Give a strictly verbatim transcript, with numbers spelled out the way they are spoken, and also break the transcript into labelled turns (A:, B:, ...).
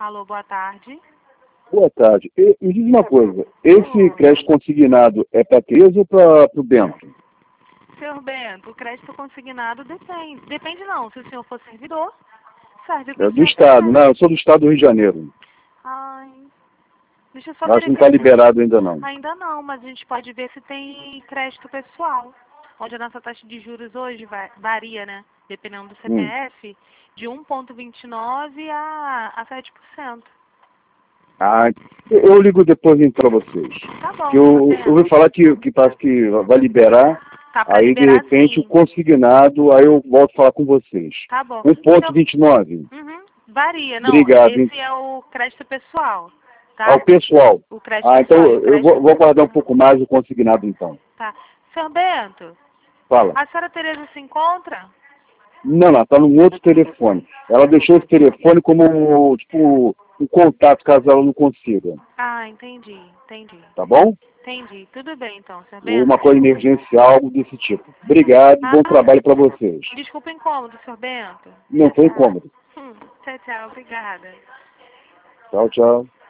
A: Alô, boa tarde.
B: Boa tarde. E, me diz uma coisa, esse crédito consignado é para Tereza ou para o Bento?
A: Senhor Bento, o crédito consignado depende. Depende não, se o senhor for servidor, serve com
B: É
A: o
B: do Estado,
A: C P F.
B: né? Eu sou do Estado do Rio de Janeiro.
A: Ai, deixa eu só
B: Acho que não
A: verificar.
B: está liberado ainda não.
A: Ainda não, mas a gente pode ver se tem crédito pessoal. Onde a nossa taxa de juros hoje vai, varia, né? Dependendo do
B: Hum.
A: C P F, de um vírgula vinte e nove a, a sete por cento.
B: Ah, eu ligo depois então para vocês.
A: Tá bom,
B: Que eu,
A: senhor
B: eu ouvi
A: Bento.
B: falar que, que parece que vai liberar,
A: Tá pra
B: aí de
A: liberar
B: repente o
A: sim.
B: consignado, aí eu volto a falar com vocês.
A: Tá bom.
B: um vírgula
A: Senhor-
B: vinte e nove.
A: Uhum, varia, não.
B: Obrigado.
A: Esse é o crédito pessoal,
B: Ao
A: tá?
B: pessoal.
A: O crédito
B: Ah, então
A: pessoal e o
B: eu
A: crédito
B: vou, vou aguardar um
A: consignado.
B: pouco mais o consignado então.
A: Tá. Senhor Bento,
B: Fala.
A: a senhora Tereza se encontra?
B: Não, não, está num outro telefone. Ela deixou esse telefone como, tipo, um contato caso ela não consiga.
A: Ah, entendi, entendi.
B: Tá bom?
A: Entendi. Tudo bem então, senhor
B: Ou
A: Bento.
B: uma coisa emergencial, algo desse tipo. Obrigado, bom
A: Ah,
B: trabalho para vocês.
A: desculpa o incômodo, senhor Bento.
B: Não
A: Tchau,
B: foi
A: tchau.
B: incômodo.
A: Hum, tchau, tchau. Obrigada.
B: Tchau, tchau.